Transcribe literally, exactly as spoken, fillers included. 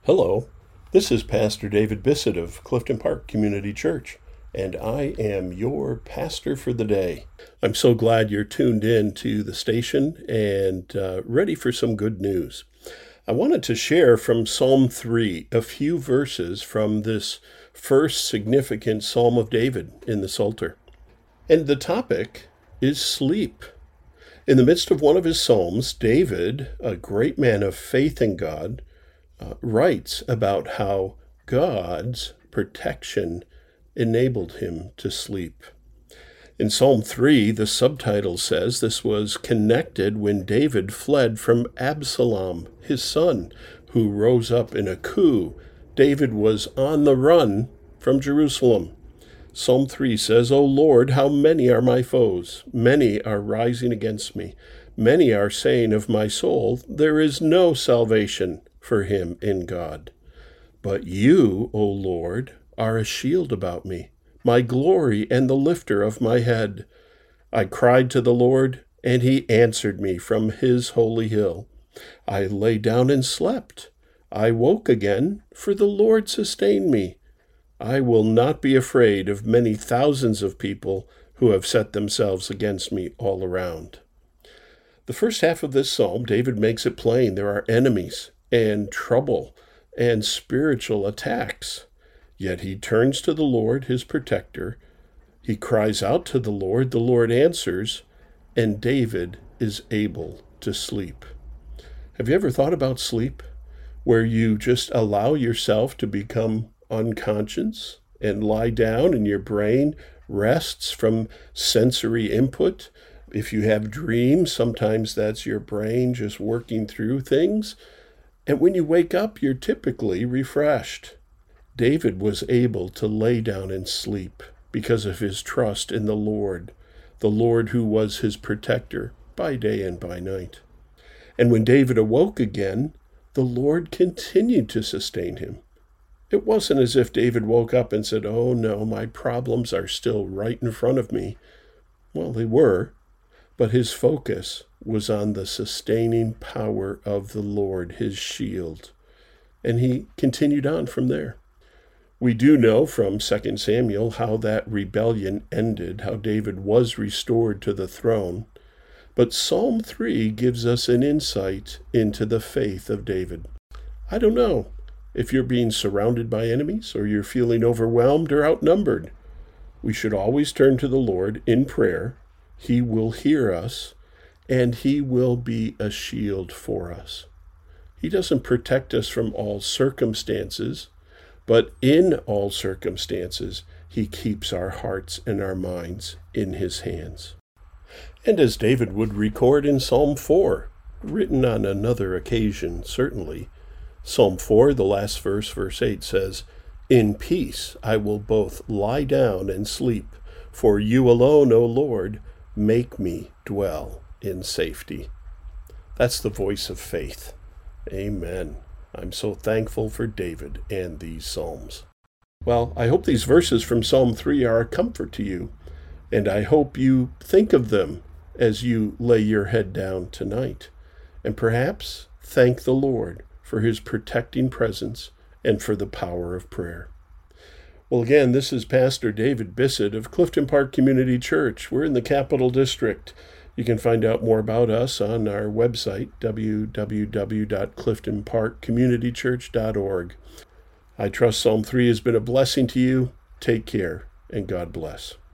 Hello, this is Pastor David Bissett of Clifton Park Community Church, and I am your pastor for the day. I'm so glad you're tuned in to the station and uh, ready for some good news. I wanted to share from Psalm three a few verses from this first significant Psalm of David in the Psalter. And the topic is sleep. In the midst of one of his Psalms, David, a great man of faith in God, Uh, writes about how God's protection enabled him to sleep. In Psalm three, the subtitle says this was connected when David fled from Absalom, his son, who rose up in a coup. David was on the run from Jerusalem. Psalm three says, "O Lord, how many are my foes? Many are rising against me. Many are saying of my soul, there is no salvation for him in God. But you, O Lord, are a shield about me, my glory and the lifter of my head. I cried to the Lord, and he answered me from his holy hill. I lay down and slept. I woke again, for the Lord sustained me. I will not be afraid of many thousands of people who have set themselves against me all around." The first half of this psalm, David makes it plain there are enemies and trouble and spiritual attacks. Yet he turns to the Lord, his protector. He cries out to the Lord, the Lord answers, and David is able to sleep. Have you ever thought about sleep, where you just allow yourself to become unconscious and lie down and your brain rests from sensory input? If you have dreams, sometimes that's your brain just working through things. And when you wake up, you're typically refreshed. David was able to lay down and sleep because of his trust in the Lord, the Lord who was his protector by day and by night. And when David awoke again, the Lord continued to sustain him. It wasn't as if David woke up and said, "Oh no, my problems are still right in front of me." Well, they were, but his focus was on the sustaining power of the Lord, his shield. And he continued on from there. We do know from Second Samuel how that rebellion ended, how David was restored to the throne. But Psalm three gives us an insight into the faith of David. I don't know if you're being surrounded by enemies or you're feeling overwhelmed or outnumbered. We should always turn to the Lord in prayer. He will hear us, and he will be a shield for us. He doesn't protect us from all circumstances, but in all circumstances, he keeps our hearts and our minds in his hands. And as David would record in Psalm four, written on another occasion, certainly, Psalm four, the last verse, verse eight says, "In peace I will both lie down and sleep, for you alone, O Lord, make me dwell in safety." That's the voice of faith. Amen. I'm so thankful for David and these Psalms. Well, I hope these verses from Psalm three are a comfort to you, and I hope you think of them as you lay your head down tonight, and perhaps thank the Lord for his protecting presence and for the power of prayer. Well, again, this is Pastor David Bissett of Clifton Park Community Church. We're in the Capital District. You can find out more about us on our website, w w w dot clifton park community church dot org. I trust Psalm three has been a blessing to you. Take care, and God bless.